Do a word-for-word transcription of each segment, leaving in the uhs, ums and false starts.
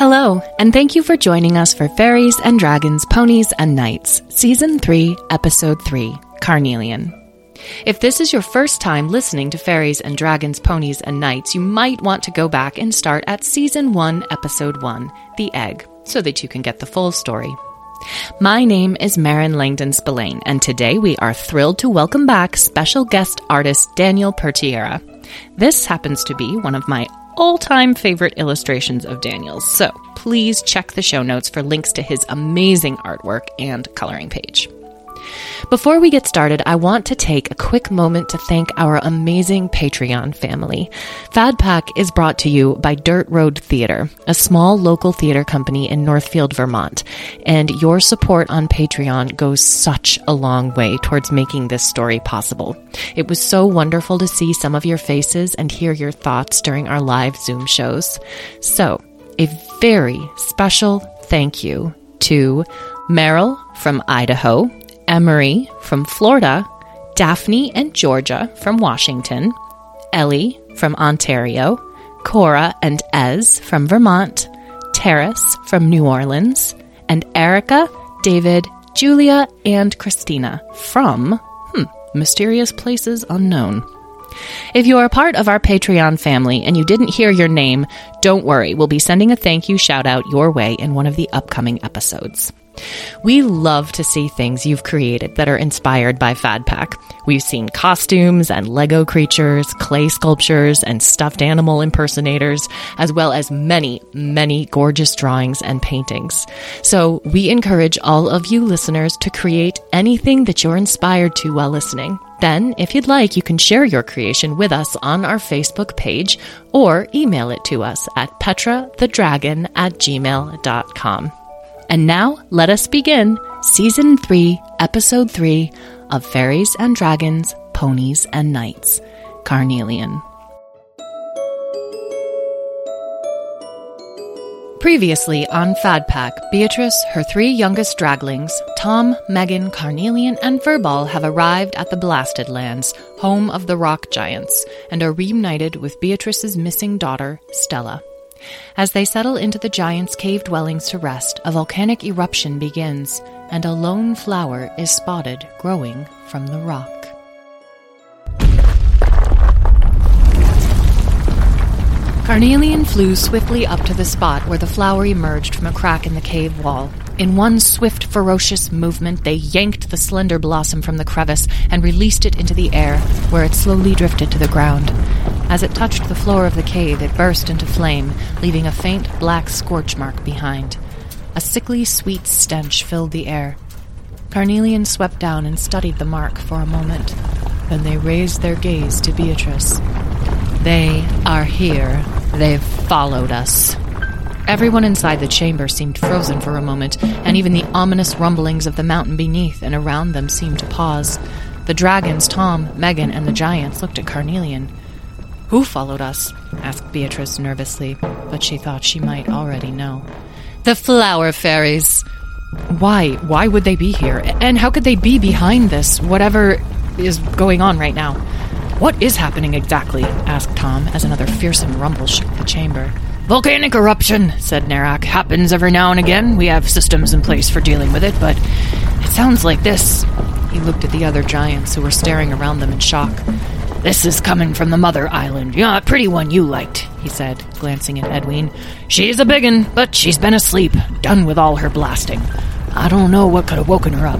Hello, and thank you for joining us for Fairies and Dragons, Ponies and Knights, Season three, Episode three, Carnelian. If this is your first time listening to Fairies and Dragons, Ponies and Knights, you might want to go back and start at Season one, Episode one, The Egg, so that you can get the full story. My name is Marin Langdon Spillane, and today we are thrilled to welcome back special guest artist Daniel Pertiera. This happens to be one of my all-time favorite illustrations of Daniel's, so please check the show notes for links to his amazing artwork and coloring page. Before we get started, I want to take a quick moment to thank our amazing Patreon family. FADPAC is brought to you by Dirt Road Theater, a small local theater company in Northfield, Vermont, and your support on Patreon goes such a long way towards making this story possible. It was so wonderful to see some of your faces and hear your thoughts during our live Zoom shows. So, a very special thank you to Meryl from Idaho, Emery from Florida, Daphne and Georgia from Washington, Ellie from Ontario, Cora and Ez from Vermont, Terrace from New Orleans, and Erica, David, Julia, and Christina from, hmm, mysterious places unknown. If you are part of our Patreon family and you didn't hear your name, don't worry, we'll be sending a thank you shout out your way in one of the upcoming episodes. We love to see things you've created that are inspired by FADPAC. We've seen costumes and Lego creatures, clay sculptures, and stuffed animal impersonators, as well as many, many gorgeous drawings and paintings. So we encourage all of you listeners to create anything that you're inspired to while listening. Then, if you'd like, you can share your creation with us on our Facebook page or email it to us at petrathedragon at gmail dot com. And now, let us begin Season three, Episode three of Fairies and Dragons, Ponies and Knights, Carnelian. Previously on FADPAC, Beatrice, her three youngest draglings, Tom, Megan, Carnelian, and Furball have arrived at the Blasted Lands, home of the Rock Giants, and are reunited with Beatrice's missing daughter, Stella. As they settle into the giants' cave dwellings to rest, a volcanic eruption begins, and a lone flower is spotted growing from the rock. Carnelian flew swiftly up to the spot where the flower emerged from a crack in the cave wall. In one swift, ferocious movement, they yanked the slender blossom from the crevice and released it into the air, where it slowly drifted to the ground. As it touched the floor of the cave, it burst into flame, leaving a faint black scorch mark behind. A sickly sweet stench filled the air. Carnelian swept down and studied the mark for a moment. Then they raised their gaze to Beatrice. "They are here. They've followed us." Everyone inside the chamber seemed frozen for a moment, and even the ominous rumblings of the mountain beneath and around them seemed to pause. The dragons, Tom, Megan, and the giants looked at Carnelian. "Who followed us?" asked Beatrice nervously, but she thought she might already know. "The flower fairies." Why? Why would they be here? And how could they be behind this, whatever is going on right now? "What is happening exactly?" asked Tom, as another fearsome rumble shook the chamber. "Volcanic eruption," said Nerak. "Happens every now and again. We have systems in place for dealing with it, but it sounds like this." He looked at the other giants who were staring around them in shock. "This is coming from the Mother Island. Yeah, a pretty one you liked," he said, glancing at Edwin. "She's a big un, but she's been asleep, done with all her blasting. I don't know what could have woken her up."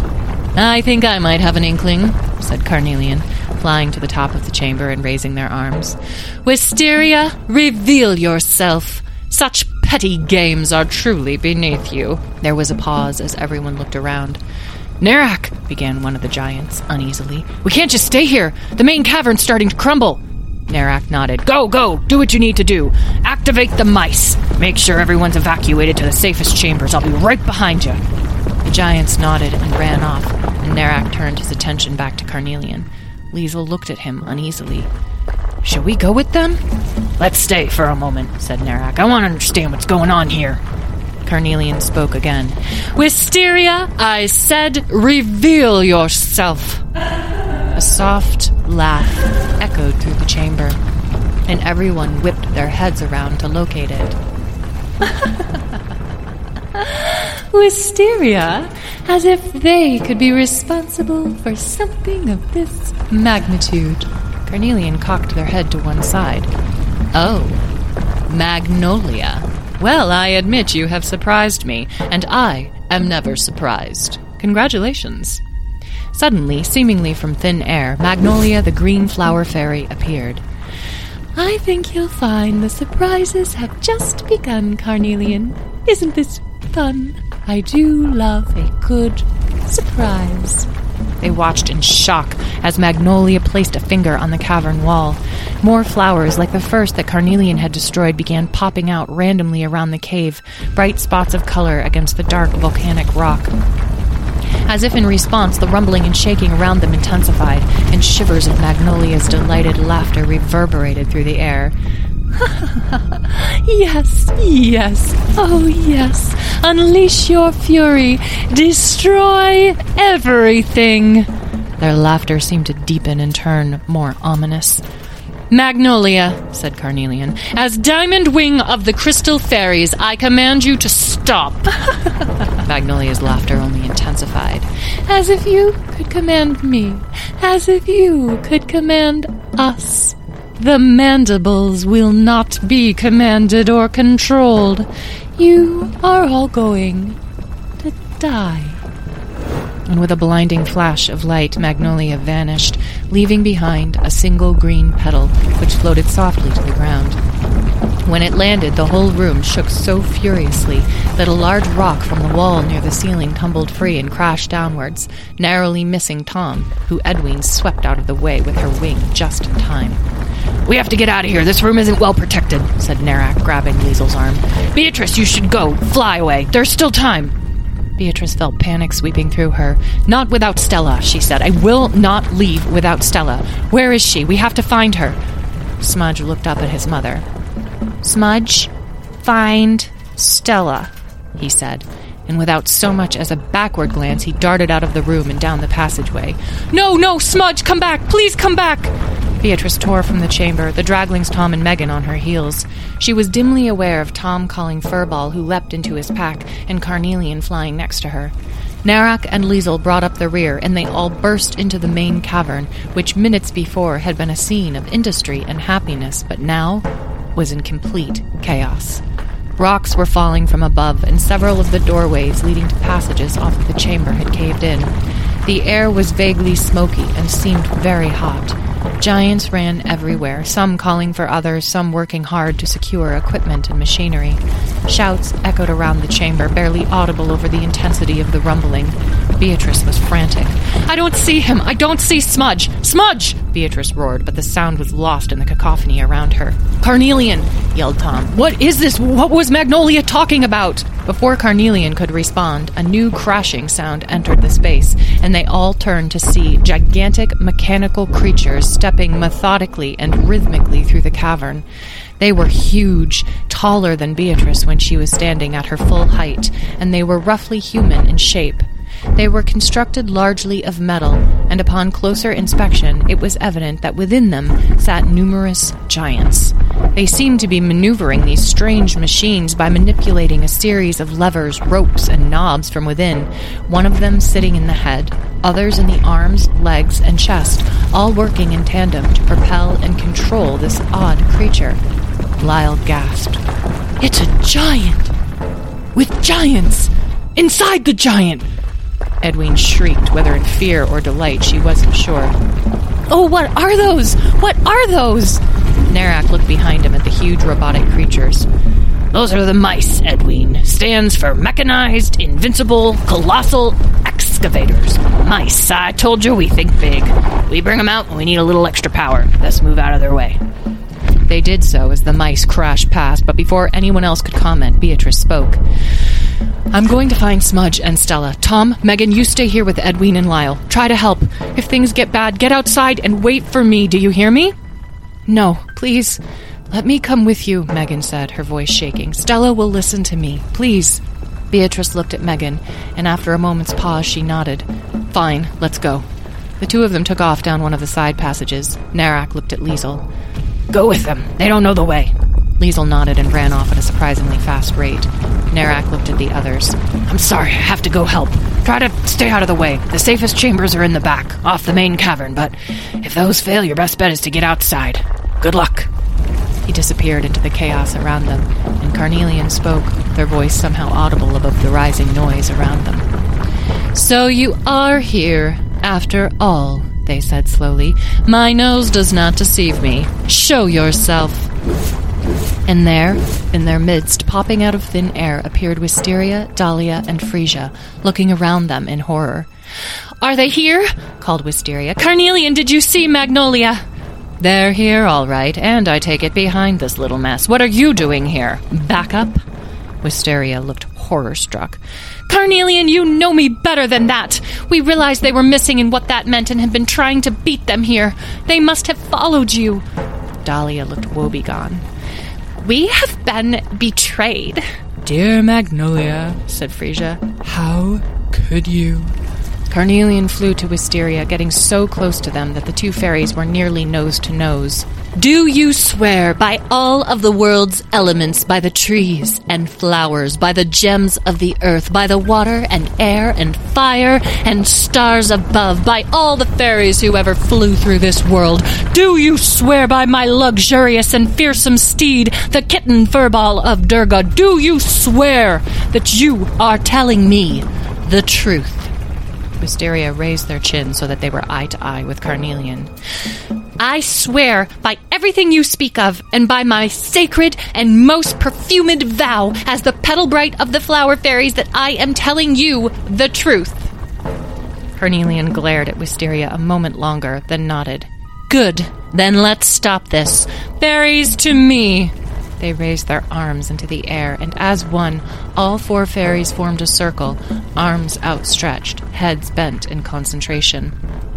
"I think I might have an inkling," said Carnelian, flying to the top of the chamber and raising their arms. "Wisteria, reveal yourself. Such petty games are truly beneath you." There was a pause as everyone looked around. "Nerak," began one of the giants uneasily. "We can't just stay here. The main cavern's starting to crumble." Nerak nodded. "Go, go, do what you need to do. Activate the mice. Make sure everyone's evacuated to the safest chambers. I'll be right behind you." The giants nodded and ran off, and Nerak turned his attention back to Carnelian. Liesl looked at him uneasily. "Shall we go with them?" "Let's stay for a moment," said Nerak. "I want to understand what's going on here." Carnelian spoke again. "Wisteria, I said, reveal yourself." A soft laugh echoed through the chamber, and everyone whipped their heads around to locate it. Wisteria, as if they could be responsible for something of this magnitude. Carnelian cocked their head to one side. Oh, Magnolia. Well, I admit you have surprised me, and I am never surprised. Congratulations. Suddenly, seemingly from thin air, Magnolia, the green flower fairy, appeared. I think you'll find the surprises have just begun, Carnelian. Isn't this fun? I do love a good surprise. They watched in shock as Magnolia placed a finger on the cavern wall. More flowers, like the first that Carnelian had destroyed, began popping out randomly around the cave, bright spots of color against the dark volcanic rock. As if in response, the rumbling and shaking around them intensified, and shivers of Magnolia's delighted laughter reverberated through the air. Yes, yes, oh yes. Unleash your fury. Destroy everything. Their laughter seemed to deepen and turn more ominous. Magnolia, said Carnelian, as Diamond Wing of the Crystal Fairies, I command you to stop. Magnolia's laughter only intensified. As if you could command me. As if you could command us. The mandibles will not be commanded or controlled. You are all going to die. And with a blinding flash of light, Magnolia vanished, leaving behind a single green petal, which floated softly to the ground. When it landed, the whole room shook so furiously that a large rock from the wall near the ceiling tumbled free and crashed downwards, narrowly missing Tom, who Edwin swept out of the way with her wing just in time. We have to get out of here. This room isn't well protected, said Narak, grabbing Liesel's arm. Beatrice, you should go. Fly away. There's still time. Beatrice felt panic sweeping through her. Not without Stella, she said. I will not leave without Stella. Where is she? We have to find her. Smudge looked up at his mother. Smudge, find Stella, he said, and without so much as a backward glance, he darted out of the room and down the passageway. No, no, Smudge, come back! Please come back! Beatrice tore from the chamber, the draglings Tom and Megan on her heels. She was dimly aware of Tom calling Furball, who leapt into his pack, and Carnelian flying next to her. Narak and Liesel brought up the rear, and they all burst into the main cavern, which minutes before had been a scene of industry and happiness, but now was in complete chaos. Rocks were falling from above, and several of the doorways leading to passages off of the chamber had caved in. The air was vaguely smoky and seemed very hot. Giants ran everywhere, some calling for others, some working hard to secure equipment and machinery. Shouts echoed around the chamber, barely audible over the intensity of the rumbling. Beatrice was frantic. I don't see him! I don't see Smudge! Smudge! Beatrice roared, but the sound was lost in the cacophony around her. Carnelian! Yelled Tom. What is this? What was Magnolia talking about? Before Carnelian could respond, a new crashing sound entered the space, and they all turned to see gigantic mechanical creatures stepping methodically and rhythmically through the cavern. They were huge, taller than Beatrice when she was standing at her full height, and they were roughly human in shape. They were constructed largely of metal, and upon closer inspection it was evident that within them sat numerous giants. They seemed to be maneuvering these strange machines by manipulating a series of levers, ropes, and knobs from within, one of them sitting in the head, others in the arms, legs, and chest, all working in tandem to propel and control this odd creature. Lyle gasped. It's a giant! With giants! Inside the giant! Edwin shrieked, whether in fear or delight, she wasn't sure. Oh, what are those? What are those? Narak looked behind him at the huge robotic creatures. Those are the mice, Edwin. Stands for Mechanized, Invincible, Colossal Excavators. Mice. I told you we think big. We bring them out when we need a little extra power. Let's move out of their way. They did so as the mice crashed past, but before anyone else could comment, Beatrice spoke. I'm going to find Smudge and Stella. Tom, Megan, you stay here with Edwin and Lyle. Try to help. If things get bad, get outside and wait for me. Do you hear me? No, please. Let me come with you, Megan said, her voice shaking. Stella will listen to me. Please. Beatrice looked at Megan, and after a moment's pause, she nodded. Fine, let's go. The two of them took off down one of the side passages. Narak looked at Liesel. Go with them. They don't know the way. Liesel nodded and ran off at a surprisingly fast rate. Narak looked at the others. I'm sorry, I have to go help. Try to stay out of the way. The safest chambers are in the back, off the main cavern, but if those fail, your best bet is to get outside. Good luck. He disappeared into the chaos around them, and Carnelian spoke, their voice somehow audible above the rising noise around them. So you are here, after all, they said slowly. My nose does not deceive me. Show yourself. And there, in their midst, popping out of thin air, appeared Wisteria, Dahlia, and Frisia, looking around them in horror. Are they here? Called Wisteria. Carnelian, did you see Magnolia? They're here, all right, and I take it behind this little mess. What are you doing here? Back up? Wisteria looked horror-struck. Carnelian, you know me better than that. We realized they were missing and what that meant and had been trying to beat them here. They must have followed you. Dahlia looked woebegone. We have been betrayed. Dear Magnolia, said Frisia, how could you? Carnelian flew to Wisteria, getting so close to them that the two fairies were nearly nose to nose. Do you swear by all of the world's elements, by the trees and flowers, by the gems of the earth, by the water and air and fire and stars above, by all the fairies who ever flew through this world, do you swear by my luxurious and fearsome steed, the kitten furball of Durga, do you swear that you are telling me the truth? Wisteria raised their chins so that they were eye to eye with Carnelian. I swear by everything you speak of, and by my sacred and most perfumed vow as the petal bright of the flower fairies, that I am telling you the truth. Carnelian glared at Wisteria a moment longer, then nodded. Good, then let's stop this. Fairies to me! They raised their arms into the air, and as one, all four fairies formed a circle, arms outstretched, heads bent in concentration.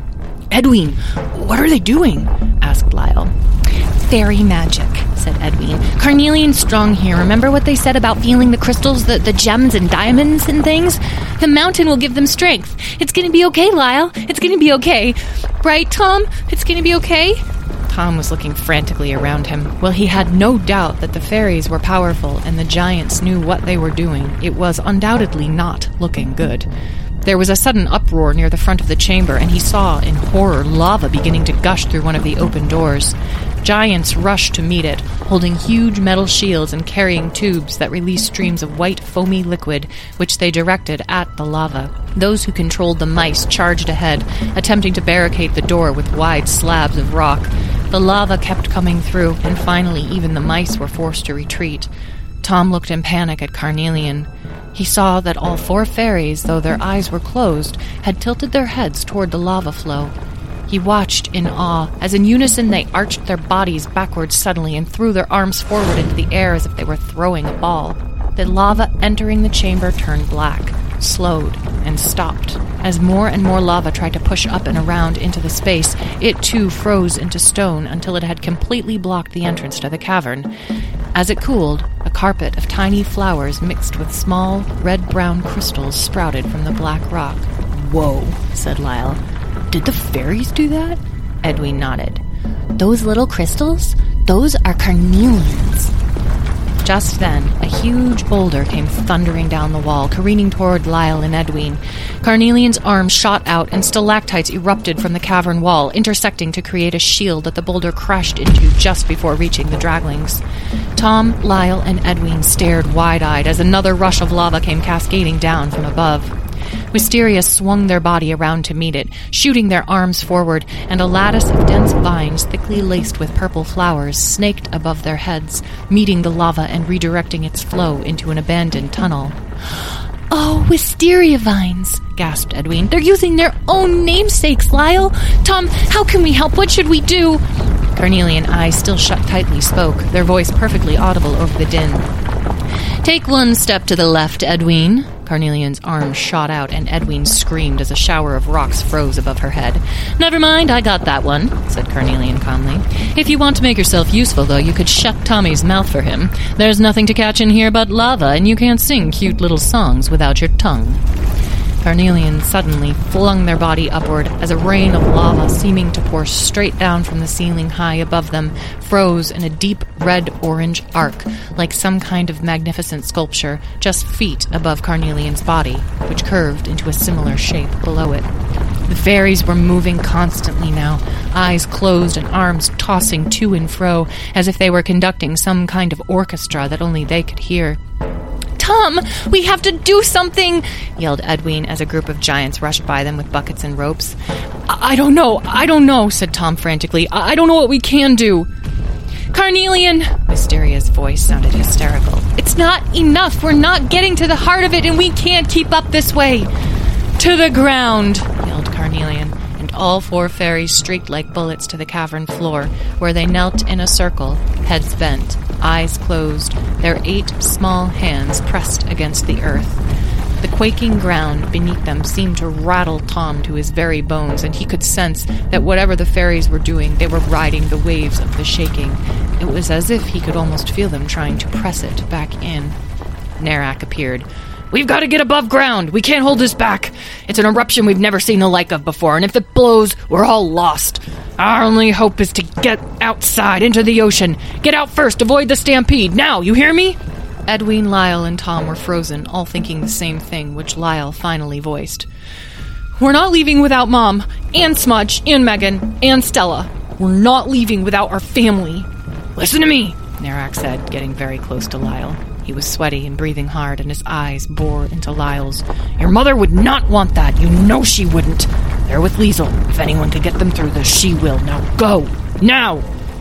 Edwin, what are they doing? Asked Lyle. Fairy magic, said Edwin. Carnelian's strong here. Remember what they said about feeling the crystals, the, the gems and diamonds and things? The mountain will give them strength. It's going to be okay, Lyle. It's going to be okay. Right, Tom? It's going to be okay? Tom was looking frantically around him. Well, he had no doubt that the fairies were powerful and the giants knew what they were doing. It was undoubtedly not looking good. There was a sudden uproar near the front of the chamber, and he saw, in horror, lava beginning to gush through one of the open doors. Giants rushed to meet it, holding huge metal shields and carrying tubes that released streams of white, foamy liquid, which they directed at the lava. Those who controlled the mice charged ahead, attempting to barricade the door with wide slabs of rock. The lava kept coming through, and finally even the mice were forced to retreat. Tom looked in panic at Carnelian. He saw that all four fairies, though their eyes were closed, had tilted their heads toward the lava flow. He watched in awe, as in unison they arched their bodies backwards suddenly and threw their arms forward into the air as if they were throwing a ball. The lava entering the chamber turned black, slowed, and stopped. As more and more lava tried to push up and around into the space, it too froze into stone until it had completely blocked the entrance to the cavern. As it cooled, a carpet of tiny flowers mixed with small, red-brown crystals sprouted from the black rock. Whoa, said Lyle. Did the fairies do that? Edwin nodded. Those little crystals? Those are carnelians. Just then, a huge boulder came thundering down the wall, careening toward Lyle and Edwin. Carnelian's arms shot out, and stalactites erupted from the cavern wall, intersecting to create a shield that the boulder crashed into just before reaching the draglings. Tom, Lyle, and Edwin stared wide-eyed as another rush of lava came cascading down from above. Wisteria swung their body around to meet it, shooting their arms forward, and a lattice of dense vines thickly laced with purple flowers snaked above their heads, meeting the lava and redirecting its flow into an abandoned tunnel. Oh, wisteria vines, gasped Edwin. They're using their own namesakes, Lyle. Tom, how can we help? What should we do? Carnelian, eyes still shut tightly, spoke, their voice perfectly audible over the din. Take one step to the left, Edwin. Carnelian's arm shot out, and Edwin screamed as a shower of rocks froze above her head. Never mind, I got that one, said Carnelian calmly. If you want to make yourself useful, though, you could shut Tommy's mouth for him. There's nothing to catch in here but lava, and you can't sing cute little songs without your tongue. Carnelian suddenly flung their body upward as a rain of lava seeming to pour straight down from the ceiling high above them froze in a deep red-orange arc like some kind of magnificent sculpture just feet above Carnelian's body, which curved into a similar shape below it. The fairies were moving constantly now, eyes closed and arms tossing to and fro as if they were conducting some kind of orchestra that only they could hear. "Tom, we have to do something!" yelled Edwin as a group of giants rushed by them with buckets and ropes. I, I don't know, I don't know, said Tom frantically. I, I don't know what we can do. "Carnelian!" Wistaria's voice sounded hysterical. "It's not enough! We're not getting to the heart of it, and we can't keep up this way!" "To the ground!" yelled Carnelian, and all four fairies streaked like bullets to the cavern floor, where they knelt in a circle, heads bent, eyes closed, their eight small hands pressed against the earth. The quaking ground beneath them seemed to rattle Tom to his very bones, and he could sense that whatever the fairies were doing, they were riding the waves of the shaking. It was as if he could almost feel them trying to press it back in. Nerak appeared. "We've got to get above ground. We can't hold this back. It's an eruption we've never seen the like of before, and if it blows, we're all lost. Our only hope is to get outside into the ocean. Get out first. Avoid the stampede. Now, you hear me?" Edwin, Lyle, and Tom were frozen, all thinking the same thing, which Lyle finally voiced. "We're not leaving without Mom, and Smudge, and Megan, and Stella. We're not leaving without our family." "Listen to me," Nerak said, getting very close to Lyle. He was sweaty and breathing hard, and his eyes bored into Lyle's. "Your mother would not want that. You know she wouldn't. They're with Liesel. If anyone can get them through this, she will. Now go! Now!"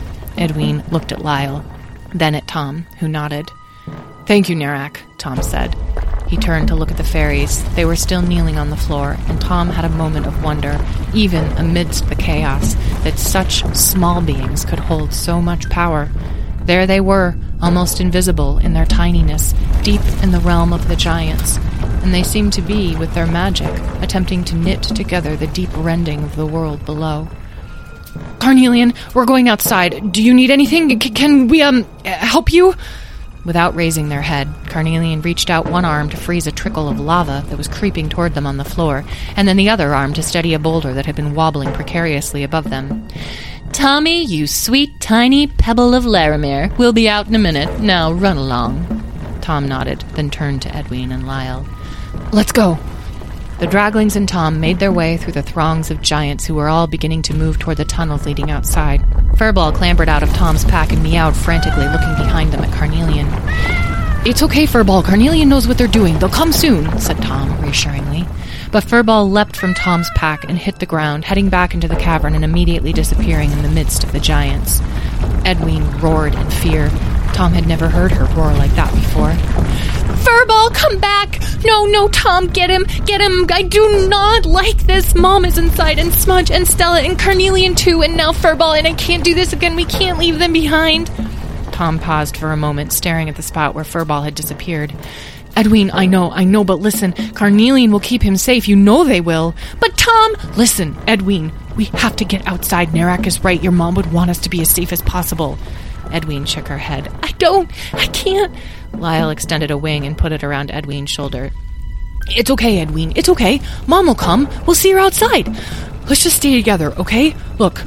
Edwin looked at Lyle, then at Tom, who nodded. "Thank you, Nerak," Tom said. He turned to look at the fairies. They were still kneeling on the floor, and Tom had a moment of wonder, even amidst the chaos, that such small beings could hold so much power. There they were, almost invisible in their tininess, deep in the realm of the giants, and they seemed to be, with their magic, attempting to knit together the deep rending of the world below. "Carnelian, we're going outside. Do you need anything? C- can we, um, help you?" Without raising their head, Carnelian reached out one arm to freeze a trickle of lava that was creeping toward them on the floor, and then the other arm to steady a boulder that had been wobbling precariously above them. "Tommy, you sweet, tiny pebble of Laramere. We'll be out in a minute. Now run along." Tom nodded, then turned to Edwin and Lyle. "Let's go." The Draglings and Tom made their way through the throngs of giants who were all beginning to move toward the tunnels leading outside. Furball clambered out of Tom's pack and meowed frantically, looking behind them at Carnelian. "It's okay, Furball. Carnelian knows what they're doing. They'll come soon," said Tom, reassuringly. But Furball leapt from Tom's pack and hit the ground, heading back into the cavern and immediately disappearing in the midst of the giants. Edwin roared in fear. Tom had never heard her roar like that before. "Furball, come back! No, no, Tom, get him! Get him! I do not like this! Mom is inside, and Smudge, and Stella, and Carnelian too, and now Furball, and I can't do this again! We can't leave them behind!" Tom paused for a moment, staring at the spot where Furball had disappeared. "Edwin, I know, I know, but listen, Carnelian will keep him safe, you know they will." "But Tom—" "Listen, Edwin, we have to get outside. Nerak is right, your mom would want us to be as safe as possible." Edwin shook her head. "I don't, I can't." Lyle extended a wing and put it around Edwin's shoulder. "It's okay, Edwin, it's okay. Mom will come. We'll see her outside. Let's just stay together, okay? Look,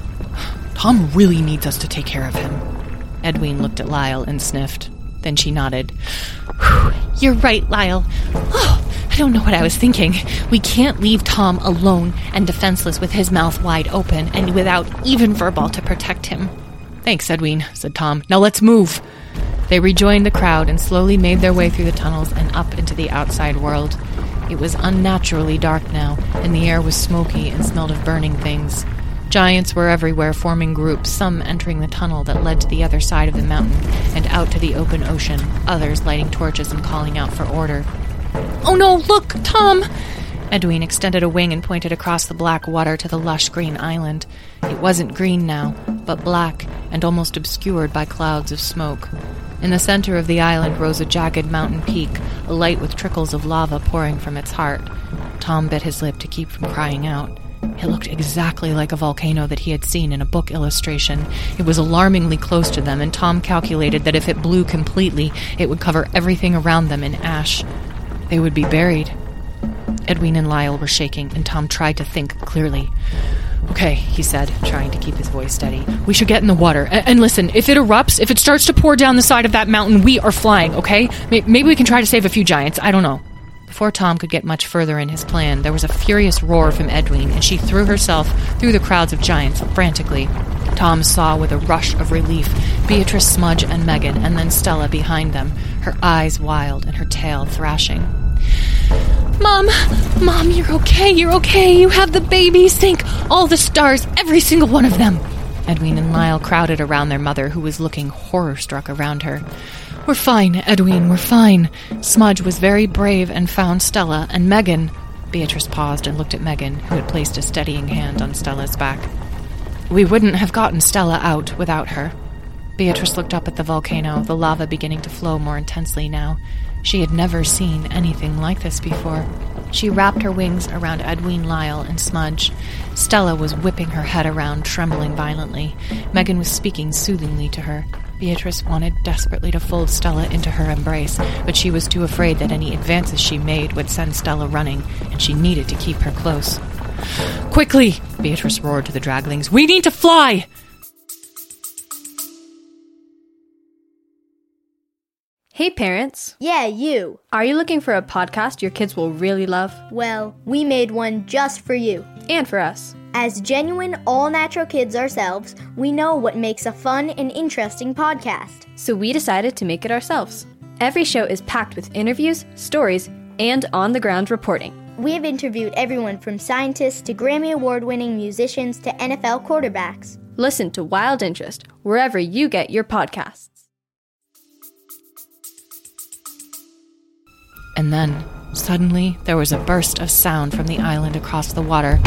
Tom really needs us to take care of him." Edwin looked at Lyle and sniffed. Then she nodded. "You're right, Lyle. Oh, I don't know what I was thinking. We can't leave Tom alone and defenseless with his mouth wide open and without even Furball to protect him." "Thanks, Edwin," said Tom. "Now let's move." They rejoined the crowd and slowly made their way through the tunnels and up into the outside world. It was unnaturally dark now, and the air was smoky and smelled of burning things. Giants were everywhere, forming groups, some entering the tunnel that led to the other side of the mountain and out to the open ocean, others lighting torches and calling out for order. "Oh no, look, Tom!" Edwin extended a wing and pointed across the black water to the lush green island. It wasn't green now, but black and almost obscured by clouds of smoke. In the center of the island rose a jagged mountain peak, alight with trickles of lava pouring from its heart. Tom bit his lip to keep from crying out. It looked exactly like a volcano that he had seen in a book illustration. It was alarmingly close to them, and Tom calculated that if it blew completely, it would cover everything around them in ash. They would be buried. Edwin and Lyle were shaking, and Tom tried to think clearly. "Okay," he said, trying to keep his voice steady. "We should get in the water. And, and listen, if it erupts, if it starts to pour down the side of that mountain, we are flying, okay? Maybe we can try to save a few giants. I don't know." Before Tom could get much further in his plan, there was a furious roar from Edwin, and she threw herself through the crowds of giants frantically. Tom saw with a rush of relief Beatrice, Smudge, and Megan, and then Stella behind them, her eyes wild and her tail thrashing. "Mom! Mom, you're okay, you're okay. You have the babies. Think, all the stars, every single one of them." Edwin and Lyle crowded around their mother, who was looking horror-struck around her. "We're fine, Edwin, we're fine." Smudge was very brave and found Stella, and Megan... Beatrice paused and looked at Megan, who had placed a steadying hand on Stella's back. "We wouldn't have gotten Stella out without her." Beatrice looked up at the volcano, the lava beginning to flow more intensely now. She had never seen anything like this before. She wrapped her wings around Edwin, Lyle, and Smudge. Stella was whipping her head around, trembling violently. Megan was speaking soothingly to her. Beatrice wanted desperately to fold Stella into her embrace, but she was too afraid that any advances she made would send Stella running, and she needed to keep her close. "Quickly!" Beatrice roared to the draglings. "We need to fly!" Hey parents! Yeah, you! Are you looking for a podcast your kids will really love? Well, we made one just for you. And for us. As genuine, all-natural kids ourselves, we know what makes a fun and interesting podcast. So we decided to make it ourselves. Every show is packed with interviews, stories, and on-the-ground reporting. We have interviewed everyone from scientists to Grammy Award-winning musicians to N F L quarterbacks. Listen to Wild Interest wherever you get your podcasts. And then, suddenly, there was a burst of sound from the island across the water.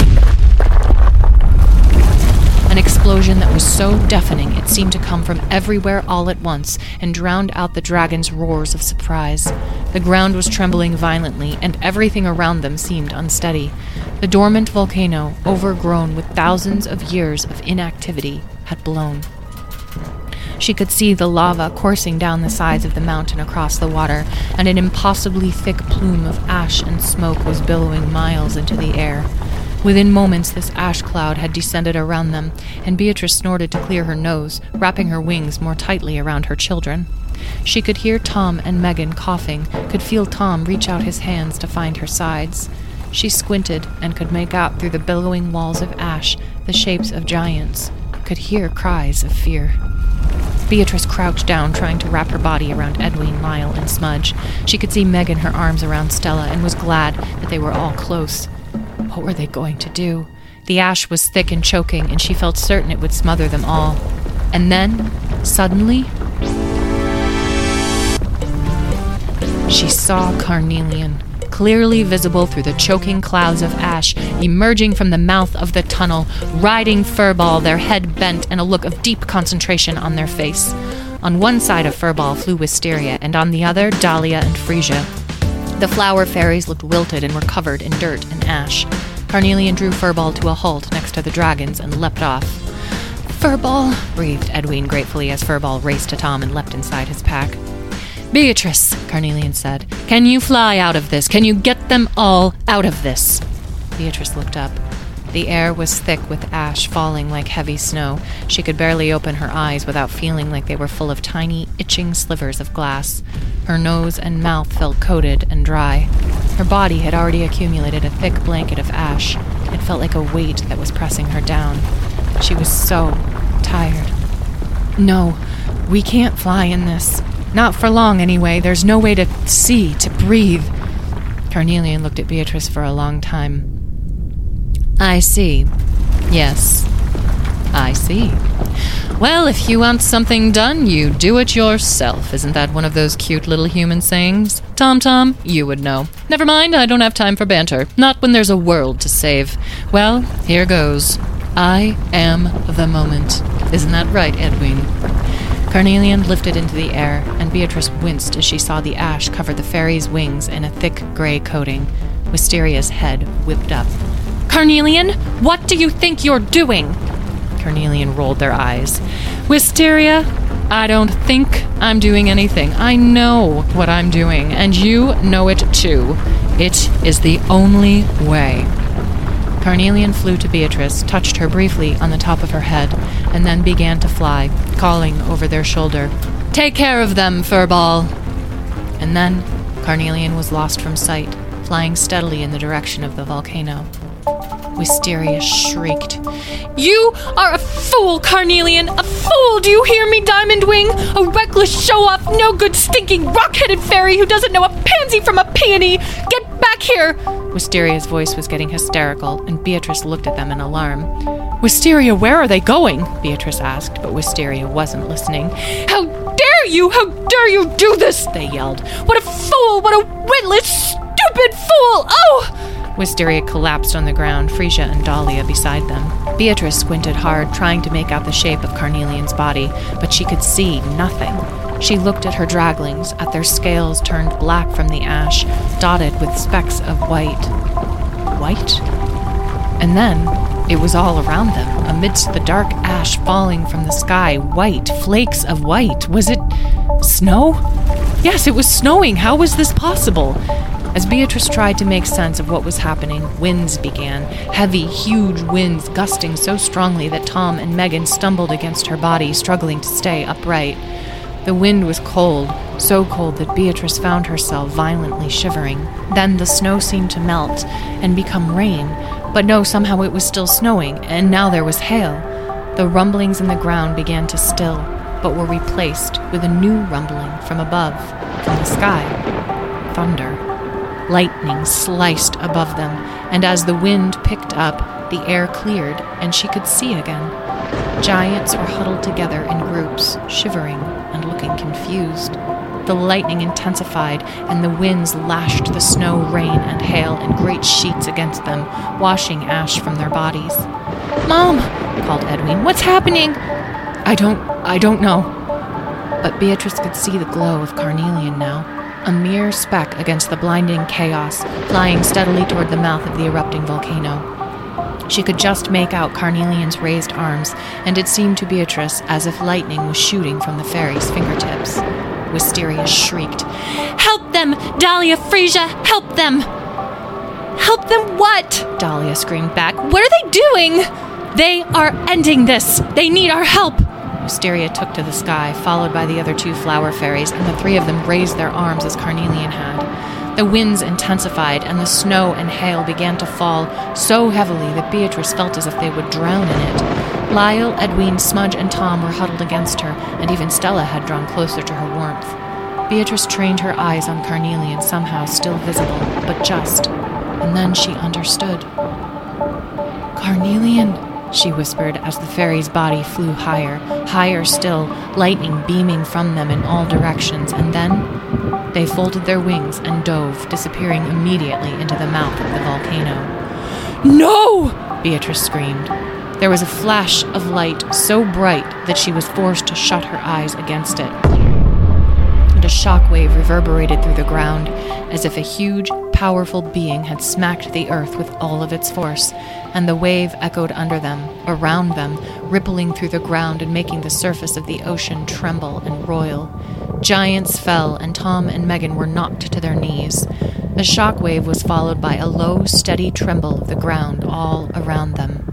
An explosion that was so deafening it seemed to come from everywhere all at once and drowned out the dragon's roars of surprise. The ground was trembling violently, and everything around them seemed unsteady. The dormant volcano, overgrown with thousands of years of inactivity, had blown. She could see the lava coursing down the sides of the mountain across the water, and an impossibly thick plume of ash and smoke was billowing miles into the air. Within moments, this ash cloud had descended around them, and Beatrice snorted to clear her nose, wrapping her wings more tightly around her children. She could hear Tom and Megan coughing, could feel Tom reach out his hands to find her sides. She squinted and could make out through the billowing walls of ash the shapes of giants, could hear cries of fear. Beatrice crouched down, trying to wrap her body around Edwin, Lyle, and Smudge. She could see Megan, her arms around Stella, and was glad that they were all close. What were they going to do? The ash was thick and choking, and she felt certain it would smother them all. And then, suddenly, she saw Carnelian, clearly visible through the choking clouds of ash, emerging from the mouth of the tunnel, riding Furball, their head bent and a look of deep concentration on their face. On one side of Furball flew Wisteria, and on the other, Dahlia and Frisia. The flower fairies looked wilted and were covered in dirt and ash. Carnelian drew Furball to a halt next to the dragons and leapt off. "Furball," breathed Edwin gratefully as Furball raced to Tom and leapt inside his pack. "Beatrice," Carnelian said, "can you fly out of this? Can you get them all out of this?" Beatrice looked up. The air was thick with ash falling like heavy snow. She could barely open her eyes without feeling like they were full of tiny, itching slivers of glass. Her nose and mouth felt coated and dry. Her body had already accumulated a thick blanket of ash. It felt like a weight that was pressing her down. She was so tired. "No, we can't fly in this. Not for long, anyway. There's no way to see, to breathe." Carnelian looked at Beatrice for a long time. "I see. Yes, I see. Well, if you want something done, you do it yourself. Isn't that one of those cute little human sayings? Tom Tom, you would know. Never mind, I don't have time for banter. Not when there's a world to save. Well, here goes. I am the moment. Isn't that right, Edwin?" Carnelian lifted into the air, and Beatrice winced as she saw the ash cover the fairy's wings in a thick gray coating. Wisteria's head whipped up. "Carnelian, what do you think you're doing?" Carnelian rolled their eyes. "Wisteria, I don't think I'm doing anything. I know what I'm doing, and you know it too. It is the only way. Carnelian flew to Beatrice, touched her briefly on the top of her head, and then began to fly, calling over their shoulder, "Take care of them, Furball!" And then Carnelian was lost from sight, flying steadily in the direction of the volcano. Wisteria shrieked, "You are a fool, Carnelian! A fool! Do you hear me, Diamond Wing? A reckless show-off, no-good, stinking, rock-headed fairy who doesn't know a pansy from a peony! Get back here!" Wisteria's voice was getting hysterical, and Beatrice looked at them in alarm. "Wisteria, where are they going?" Beatrice asked, but Wisteria wasn't listening. "How dare you! How dare you do this!" they yelled. "What a fool! What a witless, stupid fool! Oh!" Wisteria collapsed on the ground, Frisia and Dahlia beside them. Beatrice squinted hard, trying to make out the shape of Carnelian's body, but she could see nothing. She looked at her draglings, at their scales turned black from the ash, dotted with specks of white. White? And then it was all around them, amidst the dark ash falling from the sky, white, flakes of white. Was it snow? Yes, it was snowing. How was this possible? As Beatrice tried to make sense of what was happening, winds began, heavy, huge winds gusting so strongly that Tom and Megan stumbled against her body, struggling to stay upright. The wind was cold, so cold that Beatrice found herself violently shivering. Then the snow seemed to melt and become rain, but no, somehow it was still snowing, and now there was hail. The rumblings in the ground began to still, but were replaced with a new rumbling from above, from the sky. Thunder. Lightning sliced above them, and as the wind picked up, the air cleared, and she could see again. Giants were huddled together in groups, shivering and looking confused. The lightning intensified, and the winds lashed the snow, rain, and hail in great sheets against them, washing ash from their bodies. "Mom!" called Edwin. "What's happening?" I don't, I don't know." But Beatrice could see the glow of Carnelian now. A mere speck against the blinding chaos, flying steadily toward the mouth of the erupting volcano. She could just make out Carnelian's raised arms, and it seemed to Beatrice as if lightning was shooting from the fairy's fingertips. Wisteria shrieked, "Help them! Dahlia, Frisia, help them!" "Help them what?" Dahlia screamed back. "What are they doing?" "They are ending this! They need our help!" Wisteria took to the sky, followed by the other two flower fairies, and the three of them raised their arms as Carnelian had. The winds intensified, and the snow and hail began to fall so heavily that Beatrice felt as if they would drown in it. Lyle, Edwin, Smudge, and Tom were huddled against her, and even Stella had drawn closer to her warmth. Beatrice trained her eyes on Carnelian, somehow still visible, but just, and then she understood. "Carnelian," she whispered as the fairy's body flew higher, higher still, lightning beaming from them in all directions, and then they folded their wings and dove, disappearing immediately into the mouth of the volcano. "No!" Beatrice screamed. There was a flash of light so bright that she was forced to shut her eyes against it. And a shockwave reverberated through the ground, as if a huge, powerful being had smacked the earth with all of its force, and the wave echoed under them, around them, rippling through the ground and making the surface of the ocean tremble and roil. Giants fell, and Tom and Megan were knocked to their knees. The shockwave was followed by a low, steady tremble of the ground all around them.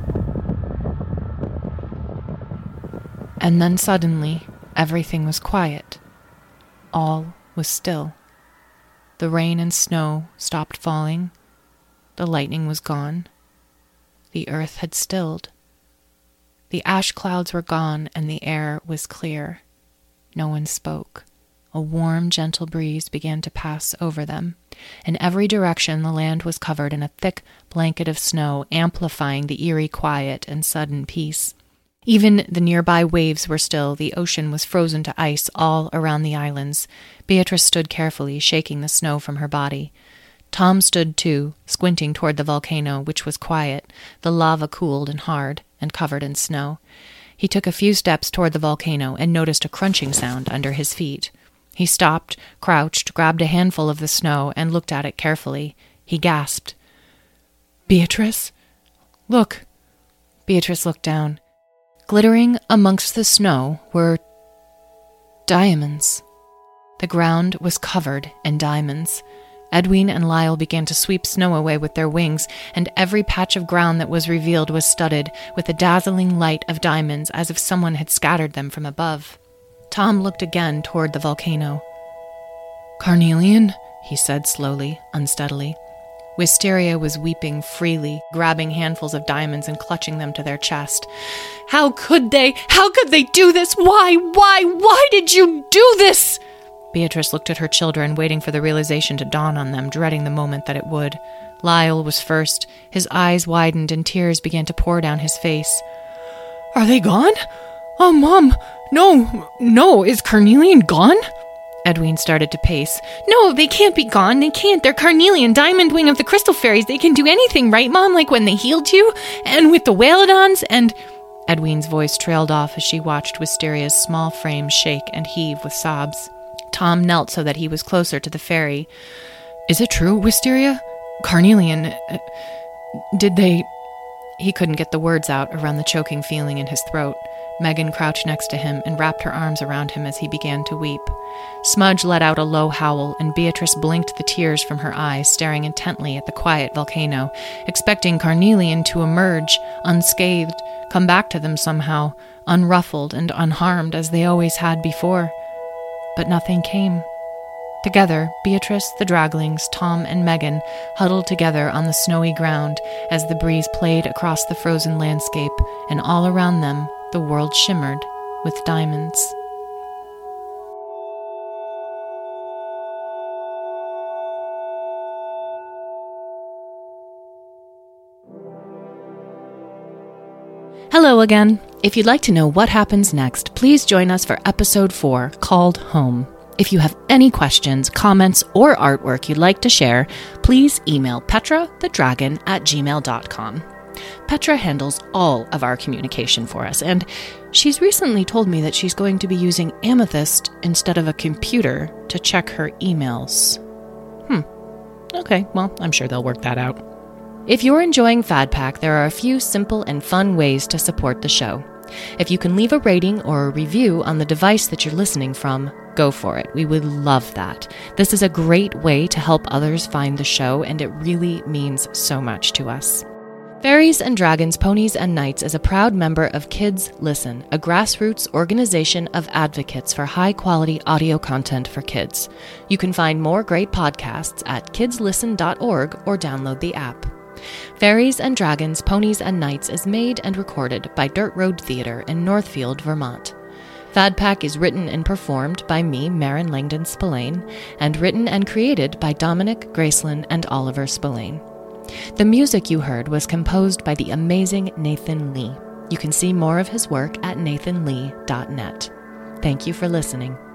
And then suddenly, everything was quiet. All was still. The rain and snow stopped falling. The lightning was gone. The earth had stilled. The ash clouds were gone, and the air was clear. No one spoke. A warm, gentle breeze began to pass over them. In every direction the land was covered in a thick blanket of snow, amplifying the eerie quiet and sudden peace. Even the nearby waves were still. The ocean was frozen to ice all around the islands. Beatrice stood carefully, shaking the snow from her body. Tom stood too, squinting toward the volcano, which was quiet, the lava cooled and hard, and covered in snow. He took a few steps toward the volcano and noticed a crunching sound under his feet. He stopped, crouched, grabbed a handful of the snow, and looked at it carefully. He gasped. "Beatrice? Look." Beatrice looked down. Glittering amongst the snow were diamonds. The ground was covered in diamonds. Edwin and Lyle began to sweep snow away with their wings, and every patch of ground that was revealed was studded with the dazzling light of diamonds as if someone had scattered them from above. Tom looked again toward the volcano. "Carnelian?" he said slowly, unsteadily. Wisteria was weeping freely, grabbing handfuls of diamonds and clutching them to their chest. "How could they? How could they do this? Why? Why? Why did you do this?" Beatrice looked at her children, waiting for the realization to dawn on them, dreading the moment that it would. Lyle was first. His eyes widened and tears began to pour down his face. "Are they gone? Oh, Mom! No, no, is Carnelian gone?" Edwin started to pace. "No, they can't be gone. They can't. They're Carnelian, Diamond Wing of the Crystal Fairies. They can do anything, right, Mom? Like when they healed you? And with the Whalodons and..." Edwin's voice trailed off as she watched Wisteria's small frame shake and heave with sobs. Tom knelt so that he was closer to the fairy. "Is it true, Wisteria? Carnelian... Uh, did they..." He couldn't get the words out around the choking feeling in his throat. Megan crouched next to him and wrapped her arms around him as he began to weep. Smudge let out a low howl, and Beatrice blinked the tears from her eyes, staring intently at the quiet volcano, expecting Carnelian to emerge, unscathed, come back to them somehow, unruffled and unharmed as they always had before. But nothing came. Together, Beatrice, the Draglings, Tom, and Megan huddled together on the snowy ground as the breeze played across the frozen landscape, and all around them the world shimmered with diamonds. Hello again. If you'd like to know what happens next, please join us for episode four, called Home. If you have any questions, comments, or artwork you'd like to share, please email petra the dragon at gmail dot com. Petra handles all of our communication for us, and she's recently told me that she's going to be using Amethyst instead of a computer to check her emails. Hmm. Okay, well, I'm sure they'll work that out. If you're enjoying FadPack, there are a few simple and fun ways to support the show. If you can leave a rating or a review on the device that you're listening from, go for it. We would love that. This is a great way to help others find the show, and it really means so much to us. Fairies and Dragons, Ponies and Knights is a proud member of Kids Listen, a grassroots organization of advocates for high-quality audio content for kids. You can find more great podcasts at kids listen dot org or download the app. Fairies and Dragons, Ponies and Knights is made and recorded by Dirt Road Theatre in Northfield, Vermont. FadPack is written and performed by me, Maren Langdon Spillane, and written and created by Dominic Graceland and Oliver Spillane. The music you heard was composed by the amazing Nathan Lee. You can see more of his work at nathan lee dot net. Thank you for listening.